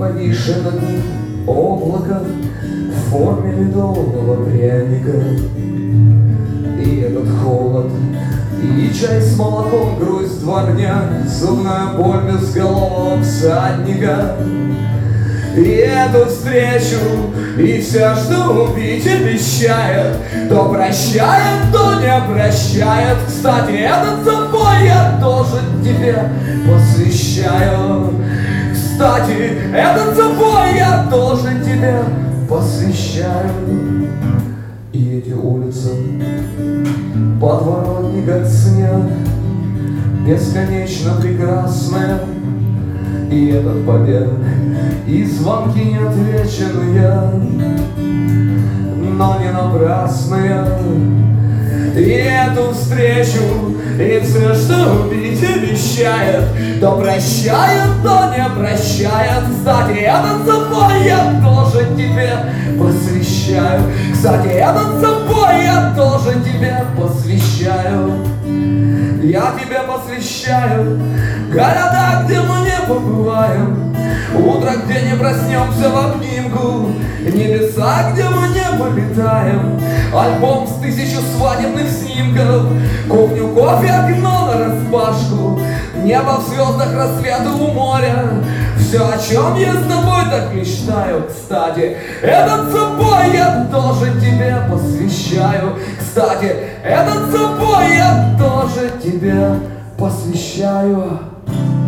повисшее над ним облако в форме ледового пряника. И этот холод, и чай с молоком, грусть дворня, зубная боль безголового всадника. И эту встречу, и все, что убить обещает, то прощает, то не прощает. Кстати, этот запой я тоже тебе посвящаю. Кстати, этот запой я тоже тебе посвящаю. И эти улицы подворотни, как снег, бесконечно прекрасные. И этот побег, и звонки неотвеченные, но не напрасные. И эту встречу, и все, что убить обещает, то прощает, то не прощает. Кстати, этот запой я тоже тебе посвящаю. Кстати, этот запой я тоже тебе посвящаю. Я тебе посвящаю города, где мы не побываем, утро, где не проснемся в обнимку, небеса, где мы не полетаем, альбом с 1000 свадебных снимков, кухню, кофе, окно нараспашку, небо в звездах, рассветы у моря. Все, о чем я с тобой так мечтаю. Кстати, этот запой я тоже тебе посвящаю. Кстати, этот запой я тоже тебе посвящаю.